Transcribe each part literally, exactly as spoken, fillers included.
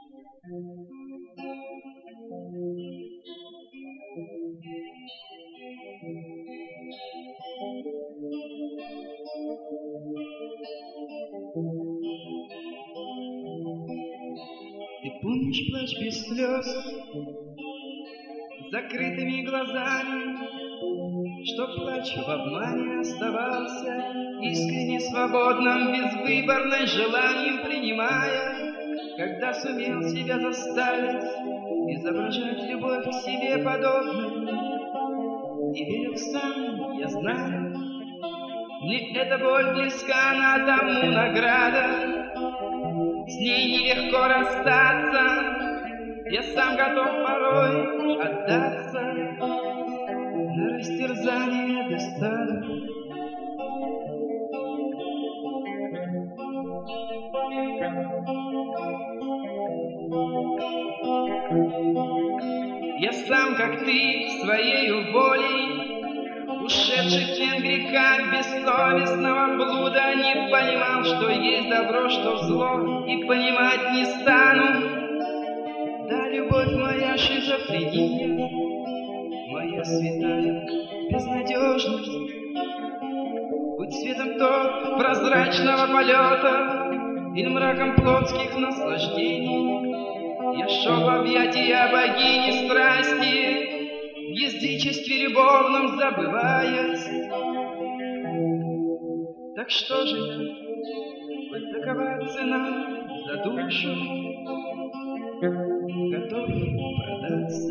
Ты помнишь плач без слез, закрытыми глазами, что плач в обмане оставался, искренне свободным, безвыборным желанием принимая, когда сумел себя заставить изображать любовь к себе подобной. И верил сам, я знаю, мне эта боль близка, на тому награда. С ней нелегко расстаться, я сам готов порой отдаться на растерзание досады. Я сам, как ты, своею волей, ушедший в плен греха бессовестного блуда, не понимал, что есть добро, что зло, и понимать не стану. Да, любовь моя шизофрения, моя святая безнадежность. Будь светом то прозрачного полета или мраком плотских наслаждений, я шел в объятия богини страсти, в язычестве любовном забываясь. Так что же я, вот такова цена за душу, готов продаться.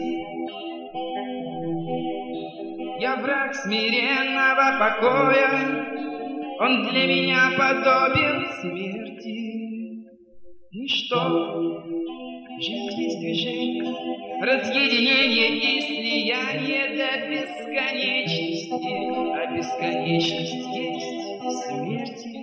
Я враг смиренного покоя, он для меня подобен смерти. Ничто, жизнь есть движение, разъединение и слияние до бесконечности, а бесконечность есть смерти.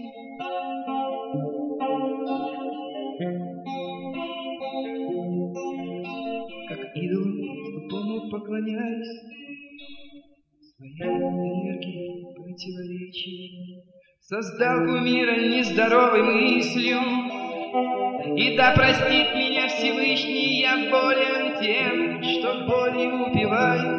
Как идол тупому поклоняюсь, своей энергии противоречий, создал кумира нездоровой мыслью. И да простит меня Всевышний, я болен тем, что болью упиваю.